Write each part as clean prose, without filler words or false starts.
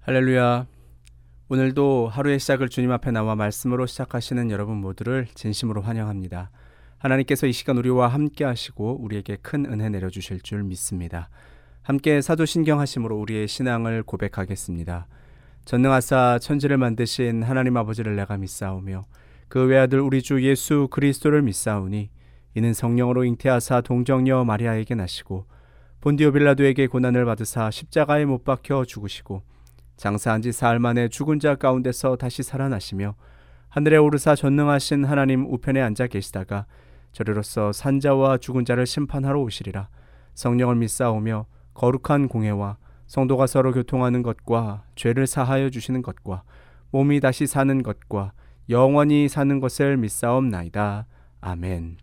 할렐루야. 오늘도 하루의 시작을 주님 앞에 나와 말씀으로 시작하시는 여러분 모두를 진심으로 환영합니다. 하나님께서 이 시간 우리와 함께 하시고 우리에게 큰 은혜 내려주실 줄 믿습니다. 함께 사도신경하심으로 우리의 신앙을 고백하겠습니다. 전능하사 천지를 만드신 하나님 아버지를 내가 믿사오며 그 외아들 우리 주 예수 그리스도를 믿사오니 이는 성령으로 잉태하사 동정녀 마리아에게 나시고 본디오 빌라도에게 고난을 받으사 십자가에 못 박혀 죽으시고 장사한 지 사흘 만에 죽은 자 가운데서 다시 살아나시며 하늘에 오르사 전능하신 하나님 우편에 앉아 계시다가 저리로서 산자와 죽은 자를 심판하러 오시리라. 성령을 믿사오며 거룩한 공회와 성도가 서로 교통하는 것과 죄를 사하여 주시는 것과 몸이 다시 사는 것과 영원히 사는 것을 믿사옵나이다. 아멘.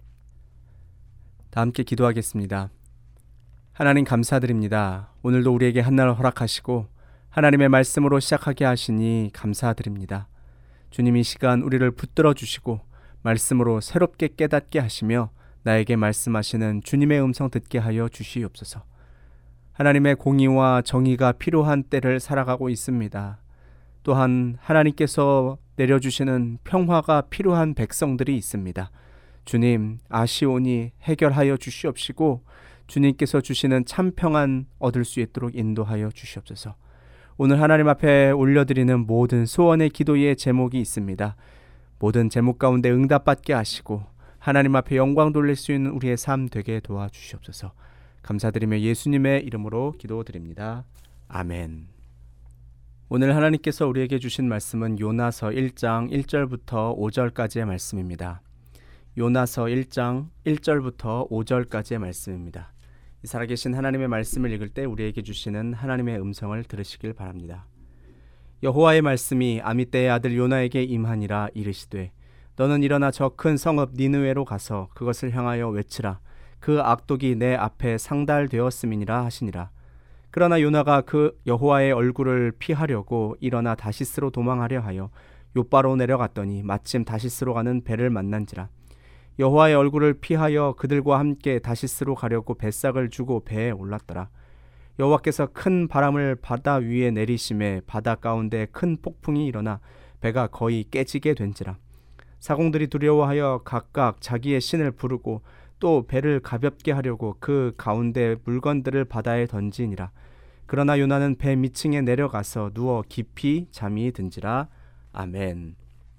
다 함께 기도하겠습니다. 하나님 감사드립니다. 오늘도 우리에게 한날 허락하시고 하나님의 말씀으로 시작하게 하시니 감사드립니다. 주님 이 시간 우리를 붙들어 주시고 말씀으로 새롭게 깨닫게 하시며 나에게 말씀하시는 주님의 음성 듣게 하여 주시옵소서. 하나님의 공의와 정의가 필요한 때를 살아가고 있습니다. 또한 하나님께서 내려주시는 평화가 필요한 백성들이 있습니다. 주님 아시오니 해결하여 주시옵시고 주님께서 주시는 참 평안 얻을 수 있도록 인도하여 주시옵소서. 오늘 하나님 앞에 올려드리는 모든 소원의 기도의 제목이 있습니다. 모든 제목 가운데 응답받게 하시고 하나님 앞에 영광 돌릴 수 있는 우리의 삶 되게 도와주시옵소서. 감사드리며 예수님의 이름으로 기도드립니다. 아멘. 오늘 하나님께서 우리에게 주신 말씀은 요나서 1장 1절부터 5절까지의 말씀입니다. 요나서 1장 1절부터 5절까지의 말씀입니다. 이 살아계신 하나님의 말씀을 읽을 때 우리에게 주시는 하나님의 음성을 들으시길 바랍니다. 여호와의 말씀이 아미떼의 아들 요나에게 임하니라. 이르시되 너는 일어나 저 큰 성읍 니느웨로 가서 그것을 향하여 외치라. 그 악독이 내 앞에 상달되었음이니라 하시니라. 그러나 요나가 그 여호와의 얼굴을 피하려고 일어나 다시스로 도망하려 하여 욥바로 내려갔더니 마침 다시스로 가는 배를 만난지라. 여호와의 얼굴을 피하여 그들과 함께 다시스로 가려고 뱃삭을 주고 배에 올랐더라. 여호와께서 큰 바람을 바다 위에 내리심에 바다 가운데 큰 폭풍이 일어나 배가 거의 깨지게 된지라. 사공들이 두려워하여 각각 자기의 신을 부르고 또 배를 가볍게 하려고 그 가운데 물건들을 바다에 던지니라. 그러나 요나는 배 밑층에 내려가서 누워 깊이 잠이 든지라. 아멘.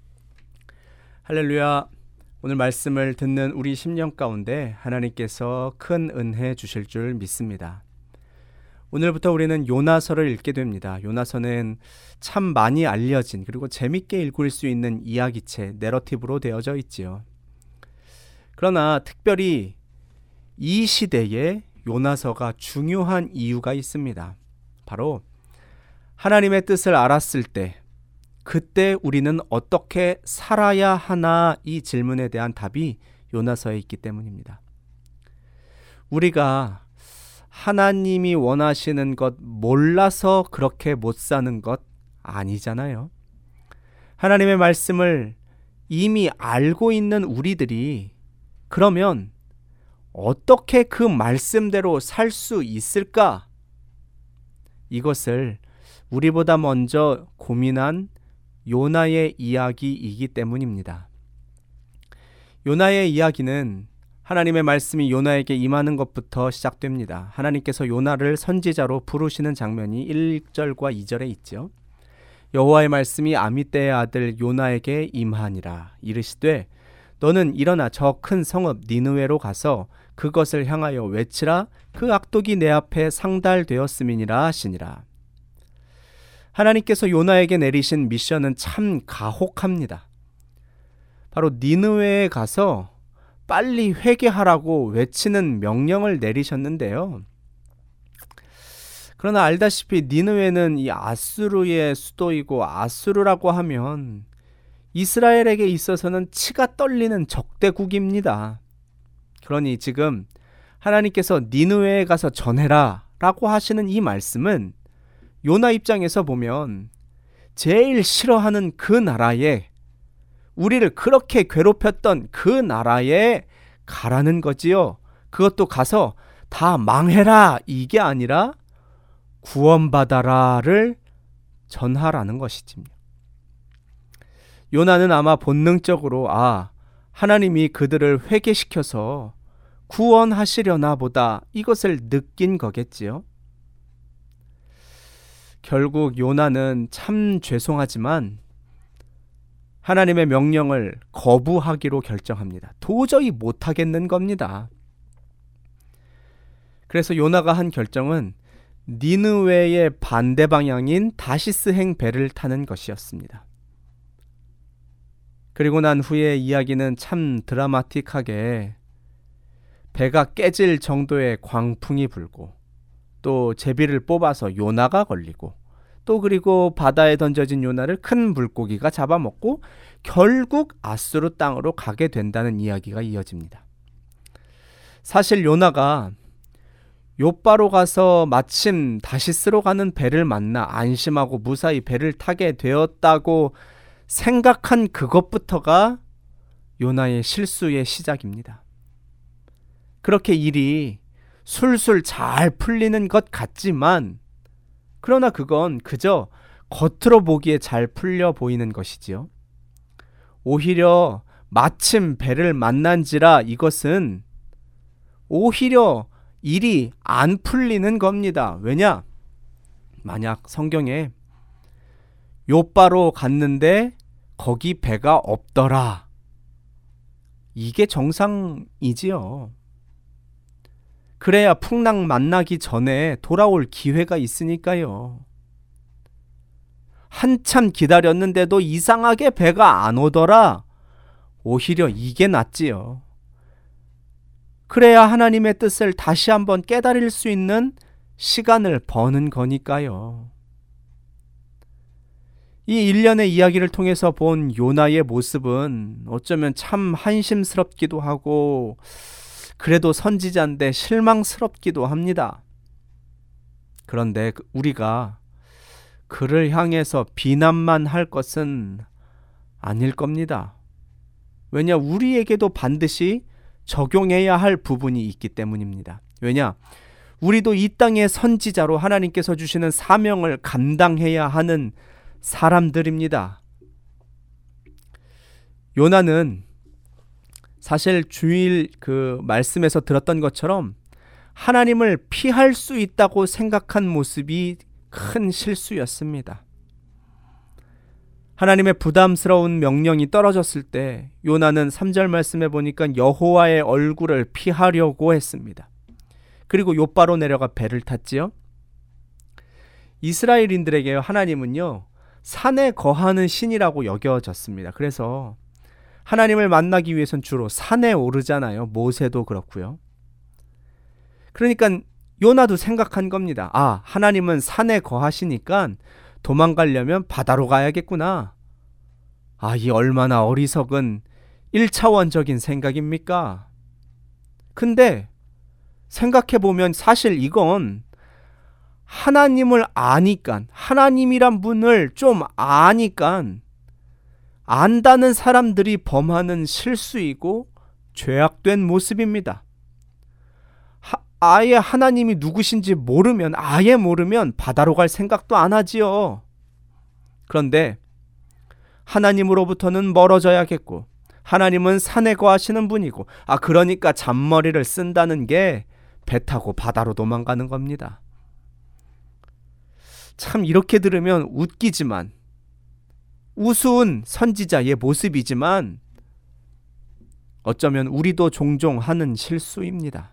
할렐루야. 오늘 말씀을 듣는 우리 심령 가운데 하나님께서 큰 은혜 주실 줄 믿습니다. 오늘부터 우리는 요나서를 읽게 됩니다. 요나서는 참 많이 알려진 그리고 재밌게 읽을 수 있는 이야기책, 내러티브로 되어져 있지요. 그러나 특별히 이 시대에 요나서가 중요한 이유가 있습니다. 바로 하나님의 뜻을 알았을 때 그때 우리는 어떻게 살아야 하나 이 질문에 대한 답이 요나서에 있기 때문입니다. 우리가 하나님이 원하시는 것 몰라서 그렇게 못 사는 것 아니잖아요. 하나님의 말씀을 이미 알고 있는 우리들이 그러면 어떻게 그 말씀대로 살 수 있을까? 이것을 우리보다 먼저 고민한 요나의 이야기이기 때문입니다. 요나의 이야기는 하나님의 말씀이 요나에게 임하는 것부터 시작됩니다. 하나님께서 요나를 선지자로 부르시는 장면이 1절과 2절에 있죠. 여호와의 말씀이 아미떼의 아들 요나에게 임하니라. 이르시되 너는 일어나 저 큰 성읍 니느웨로 가서 그것을 향하여 외치라. 그 악독이 내 앞에 상달되었음이니라 하시니라. 하나님께서 요나에게 내리신 미션은 참 가혹합니다. 바로 니느웨에 가서 빨리 회개하라고 외치는 명령을 내리셨는데요. 그러나 알다시피 니느웨는 이 아수르의 수도이고 아수르라고 하면 이스라엘에게 있어서는 치가 떨리는 적대국입니다. 그러니 지금 하나님께서 니느웨에 가서 전해라 라고 하시는 이 말씀은 요나 입장에서 보면 제일 싫어하는 그 나라에 우리를 그렇게 괴롭혔던 그 나라에 가라는 거지요. 그것도 가서 다 망해라 이게 아니라 구원받아라를 전하라는 것이지요. 요나는 아마 본능적으로 하나님이 그들을 회개시켜서 구원하시려나 보다 이것을 느낀 거겠지요. 결국 요나는 참 죄송하지만 하나님의 명령을 거부하기로 결정합니다. 도저히 못하겠는 겁니다. 그래서 요나가 한 결정은 니느웨의 반대 방향인 다시스행 배를 타는 것이었습니다. 그리고 난 후에 이야기는 참 드라마틱하게 배가 깨질 정도의 광풍이 불고 또 제비를 뽑아서 요나가 걸리고 또 그리고 바다에 던져진 요나를 큰 물고기가 잡아먹고 결국 아수르 땅으로 가게 된다는 이야기가 이어집니다. 사실 요나가 욥바로 가서 마침 다시스로 가는 배를 만나 안심하고 무사히 배를 타게 되었다고 생각한 그것부터가 요나의 실수의 시작입니다. 그렇게 일이 술술 잘 풀리는 것 같지만 그러나 그건 그저 겉으로 보기에 잘 풀려 보이는 것이지요. 오히려 마침 배를 만난지라 이것은 오히려 일이 안 풀리는 겁니다. 왜냐? 만약 성경에 욥바로 갔는데 거기 배가 없더라. 이게 정상이지요. 그래야 풍랑 만나기 전에 돌아올 기회가 있으니까요. 한참 기다렸는데도 이상하게 배가 안 오더라. 오히려 이게 낫지요. 그래야 하나님의 뜻을 다시 한번 깨달을 수 있는 시간을 버는 거니까요. 이 일련의 이야기를 통해서 본 요나의 모습은 어쩌면 참 한심스럽기도 하고 그래도 선지자인데 실망스럽기도 합니다. 그런데 우리가 그를 향해서 비난만 할 것은 아닐 겁니다. 왜냐? 우리에게도 반드시 적용해야 할 부분이 있기 때문입니다. 왜냐? 우리도 이 땅의 선지자로 하나님께서 주시는 사명을 감당해야 하는 사람들입니다. 요나는 사실 주일 그 말씀에서 들었던 것처럼 하나님을 피할 수 있다고 생각한 모습이 큰 실수였습니다. 하나님의 부담스러운 명령이 떨어졌을 때 요나는 3절 말씀에 보니까 여호와의 얼굴을 피하려고 했습니다. 그리고 욥바로 내려가 배를 탔지요. 이스라엘인들에게 하나님은요, 산에 거하는 신이라고 여겨졌습니다. 그래서 하나님을 만나기 위해선 주로 산에 오르잖아요. 모세도 그렇고요. 그러니까 요나도 생각한 겁니다. 하나님은 산에 거하시니까 도망가려면 바다로 가야겠구나. 이 얼마나 어리석은 1차원적인 생각입니까? 근데 생각해보면 사실 이건 하나님을 아니까, 하나님이란 분을 좀 아니까 안다는 사람들이 범하는 실수이고 죄악된 모습입니다. 아예 하나님이 누구신지 아예 모르면 바다로 갈 생각도 안 하지요. 그런데 하나님으로부터는 멀어져야겠고 하나님은 산에 거하시는 분이고 그러니까 잔머리를 쓴다는 게 배 타고 바다로 도망가는 겁니다. 참 이렇게 들으면 웃기지만 우스운 선지자의 모습이지만 어쩌면 우리도 종종 하는 실수입니다.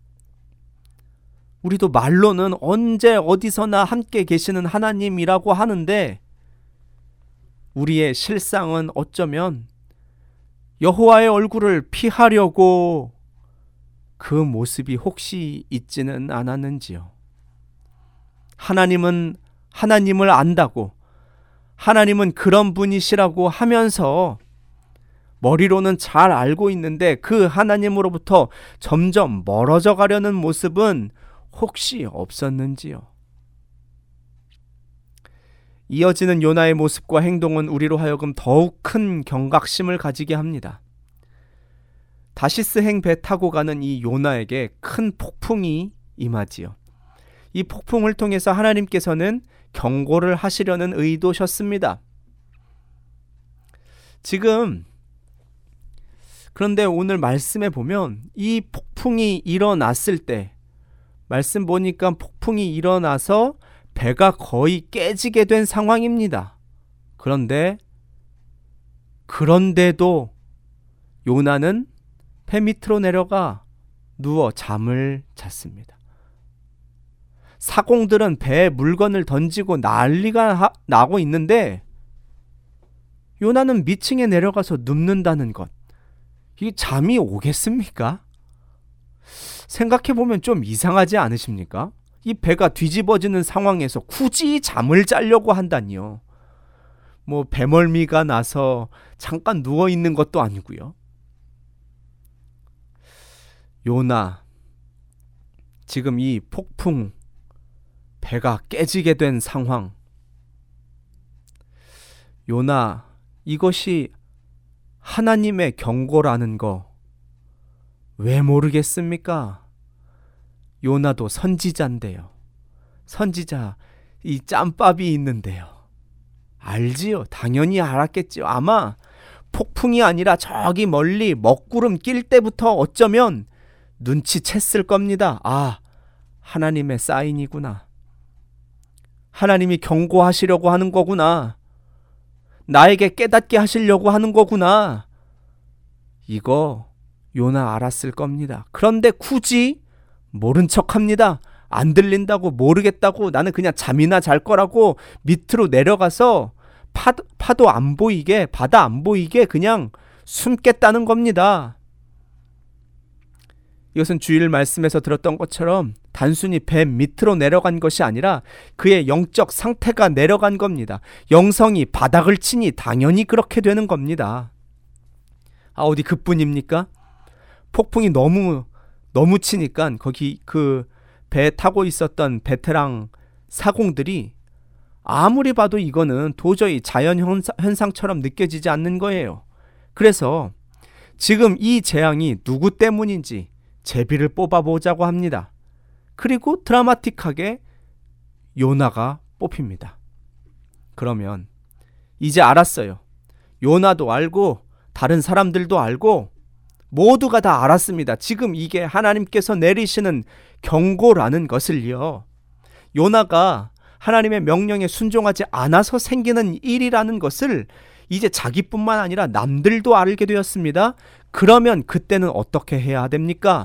우리도 말로는 언제 어디서나 함께 계시는 하나님이라고 하는데 우리의 실상은 어쩌면 여호와의 얼굴을 피하려고 그 모습이 혹시 있지는 않았는지요. 하나님은 하나님을 안다고, 하나님은 그런 분이시라고 하면서 머리로는 잘 알고 있는데 그 하나님으로부터 점점 멀어져 가려는 모습은 혹시 없었는지요. 이어지는 요나의 모습과 행동은 우리로 하여금 더욱 큰 경각심을 가지게 합니다. 다시스행 배 타고 가는 이 요나에게 큰 폭풍이 임하지요. 이 폭풍을 통해서 하나님께서는 경고를 하시려는 의도셨습니다. 지금 그런데 오늘 말씀에 보면 이 폭풍이 일어났을 때, 말씀 보니까 폭풍이 일어나서 배가 거의 깨지게 된 상황입니다. 그런데도 요나는 배 밑으로 내려가 누워 잠을 잤습니다. 사공들은 배에 물건을 던지고 난리가 나고 있는데 요나는 밑층에 내려가서 눕는다는 것, 이게 잠이 오겠습니까? 생각해보면 좀 이상하지 않으십니까? 이 배가 뒤집어지는 상황에서 굳이 잠을 자려고 한다니요. 뭐 배멀미가 나서 잠깐 누워있는 것도 아니고요. 요나, 지금 이 폭풍, 배가 깨지게 된 상황, 요나, 이것이 하나님의 경고라는 거 왜 모르겠습니까? 요나도 선지자인데요. 선지자, 이 짬밥이 있는데요. 알지요. 당연히 알았겠지요. 아마 폭풍이 아니라 저기 멀리 먹구름 낄 때부터 어쩌면 눈치챘을 겁니다. 아, 하나님의 사인이구나. 하나님이 경고하시려고 하는 거구나. 나에게 깨닫게 하시려고 하는 거구나. 이거 요나 알았을 겁니다. 그런데 굳이 모른 척합니다. 안 들린다고, 모르겠다고, 나는 그냥 잠이나 잘 거라고 밑으로 내려가서 파도 안 보이게, 바다 안 보이게 그냥 숨겠다는 겁니다. 이것은 주일 말씀에서 들었던 것처럼 단순히 배 밑으로 내려간 것이 아니라 그의 영적 상태가 내려간 겁니다. 영성이 바닥을 치니 당연히 그렇게 되는 겁니다. 어디 그뿐입니까? 폭풍이 너무 치니까 거기 그 배 타고 있었던 베테랑 사공들이 아무리 봐도 이거는 도저히 자연 현상처럼 느껴지지 않는 거예요. 그래서 지금 이 재앙이 누구 때문인지 제비를 뽑아보자고 합니다. 그리고 드라마틱하게 요나가 뽑힙니다. 그러면 이제 알았어요. 요나도 알고 다른 사람들도 알고 모두가 다 알았습니다. 지금 이게 하나님께서 내리시는 경고라는 것을요. 요나가 하나님의 명령에 순종하지 않아서 생기는 일이라는 것을 이제 자기뿐만 아니라 남들도 알게 되었습니다. 그러면 그때는 어떻게 해야 됩니까?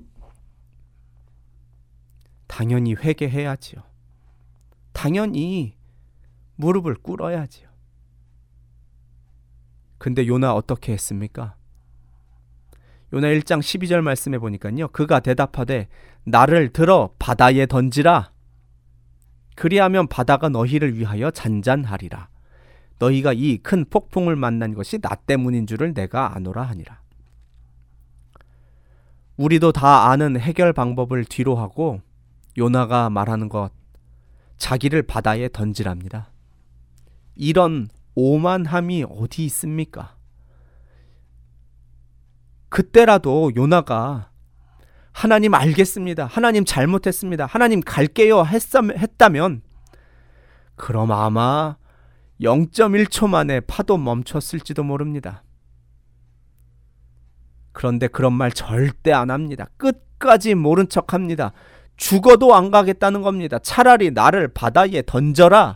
당연히 회개해야지요. 당연히 무릎을 꿇어야지요. 근데 요나 어떻게 했습니까? 요나 1장 12절 말씀해 보니까요. 그가 대답하되 나를 들어 바다에 던지라. 그리하면 바다가 너희를 위하여 잔잔하리라. 너희가 이 큰 폭풍을 만난 것이 나 때문인 줄을 내가 아노라 하니라. 우리도 다 아는 해결 방법을 뒤로 하고 요나가 말하는 것, 자기를 바다에 던지랍니다. 이런 오만함이 어디 있습니까? 그때라도 요나가 하나님 알겠습니다. 하나님 잘못했습니다. 하나님 갈게요 했다면 그럼 아마 0.1초 만에 파도 멈췄을지도 모릅니다. 그런데 그런 말 절대 안 합니다. 끝까지 모른 척합니다. 죽어도 안 가겠다는 겁니다. 차라리 나를 바다에 던져라.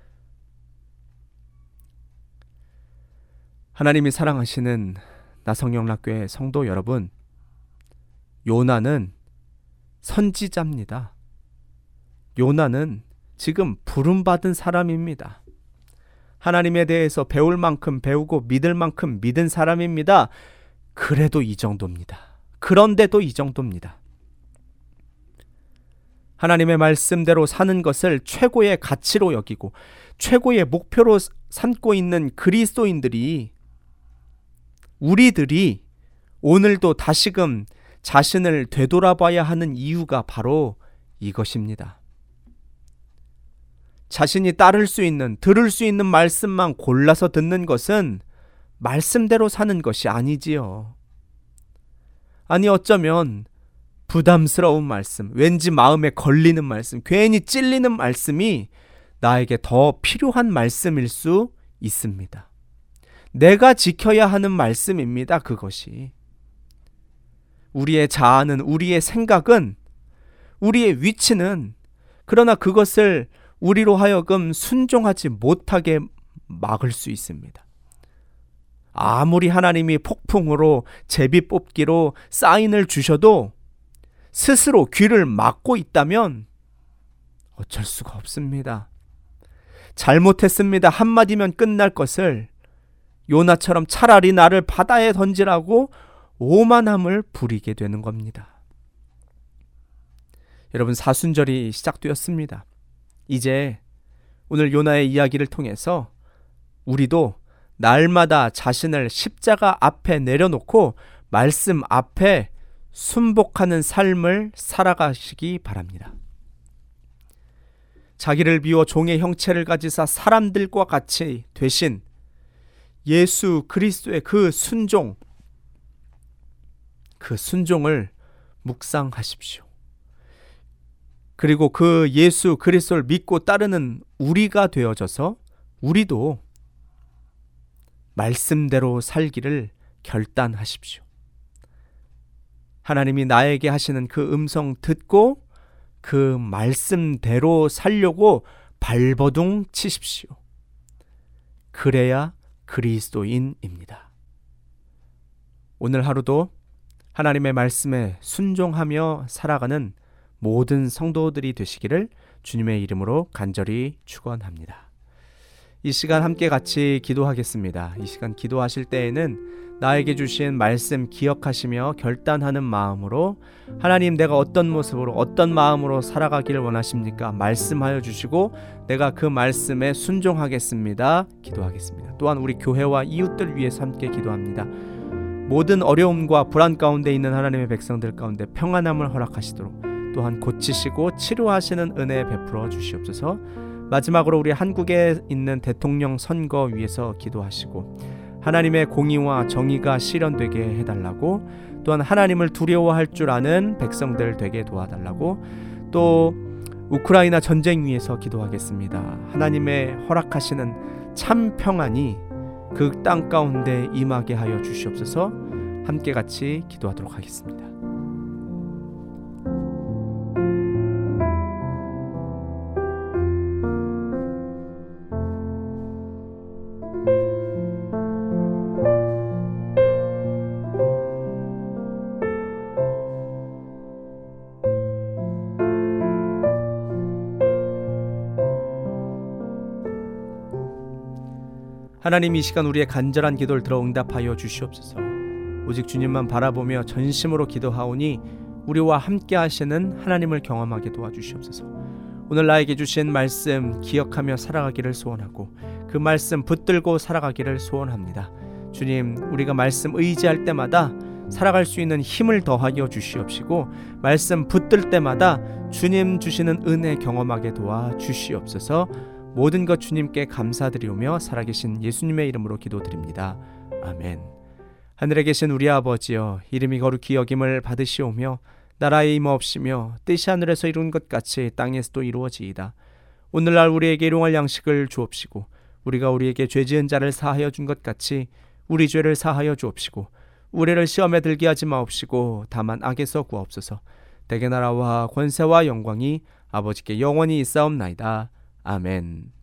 하나님이 사랑하시는 나성영락교회 성도 여러분, 요나는 선지자입니다. 요나는 지금 부름받은 사람입니다. 하나님에 대해서 배울 만큼 배우고 믿을 만큼 믿은 사람입니다. 그래도 이 정도입니다. 그런데도 이 정도입니다. 하나님의 말씀대로 사는 것을 최고의 가치로 여기고 최고의 목표로 삼고 있는 그리스도인들이, 우리들이 오늘도 다시금 자신을 되돌아봐야 하는 이유가 바로 이것입니다. 자신이 따를 수 있는, 들을 수 있는 말씀만 골라서 듣는 것은 말씀대로 사는 것이 아니지요. 아니 어쩌면 부담스러운 말씀, 왠지 마음에 걸리는 말씀, 괜히 찔리는 말씀이 나에게 더 필요한 말씀일 수 있습니다. 내가 지켜야 하는 말씀입니다. 그것이. 우리의 자아는, 우리의 생각은, 우리의 위치는, 그러나 그것을 우리로 하여금 순종하지 못하게 막을 수 있습니다. 아무리 하나님이 폭풍으로 제비 뽑기로 사인을 주셔도 스스로 귀를 막고 있다면 어쩔 수가 없습니다. 잘못했습니다. 한마디면 끝날 것을 요나처럼 차라리 나를 바다에 던지라고 오만함을 부리게 되는 겁니다. 여러분, 사순절이 시작되었습니다. 이제 오늘 요나의 이야기를 통해서 우리도 날마다 자신을 십자가 앞에 내려놓고 말씀 앞에 순복하는 삶을 살아가시기 바랍니다. 자기를 비워 종의 형체를 가지사 사람들과 같이 되신 예수 그리스도의 그 순종을 묵상하십시오. 그리고 그 예수 그리스도를 믿고 따르는 우리가 되어져서 우리도 말씀대로 살기를 결단하십시오. 하나님이 나에게 하시는 그 음성 듣고 그 말씀대로 살려고 발버둥 치십시오. 그래야 그리스도인입니다. 오늘 하루도 하나님의 말씀에 순종하며 살아가는 모든 성도들이 되시기를 주님의 이름으로 간절히 축원합니다. 이 시간 함께 같이 기도하겠습니다. 이 시간 기도하실 때에는 나에게 주신 말씀 기억하시며 결단하는 마음으로 하나님, 내가 어떤 모습으로 어떤 마음으로 살아가기를 원하십니까? 말씀하여 주시고 내가 그 말씀에 순종하겠습니다. 기도하겠습니다. 또한 우리 교회와 이웃들 위해서 함께 기도합니다. 모든 어려움과 불안 가운데 있는 하나님의 백성들 가운데 평안함을 허락하시도록, 또한 고치시고 치료하시는 은혜 베풀어 주시옵소서. 마지막으로 우리 한국에 있는 대통령 선거 위해서 기도하시고 하나님의 공의와 정의가 실현되게 해달라고, 또한 하나님을 두려워할 줄 아는 백성들 되게 도와달라고, 또 우크라이나 전쟁 위해서 기도하겠습니다. 하나님의 허락하시는 참 평안이 그 땅 가운데 임하게 하여 주시옵소서. 함께 같이 기도하도록 하겠습니다. 하나님, 이 시간 우리의 간절한 기도를 들어 응답하여 주시옵소서. 오직 주님만 바라보며 전심으로 기도하오니 우리와 함께 하시는 하나님을 경험하게 도와주시옵소서. 오늘 나에게 주신 말씀 기억하며 살아가기를 소원하고 그 말씀 붙들고 살아가기를 소원합니다. 주님, 우리가 말씀 의지할 때마다 살아갈 수 있는 힘을 더하여 주시옵시고 말씀 붙들 때마다 주님 주시는 은혜 경험하게 도와주시옵소서. 모든 것 주님께 감사드리오며 살아계신 예수님의 이름으로 기도드립니다. 아멘. 하늘에 계신 우리 아버지여, 이름이 거룩히 여김을 받으시오며 나라의 임하옵시며 뜻이 하늘에서 이룬 것 같이 땅에서도 이루어지이다. 오늘날 우리에게 일용할 양식을 주옵시고 우리가 우리에게 죄 지은 자를 사하여 준 것 같이 우리 죄를 사하여 주옵시고 우리를 시험에 들게 하지 마옵시고 다만 악에서 구하옵소서. 대개 나라와 권세와 영광이 아버지께 영원히 있사옵나이다. 아멘.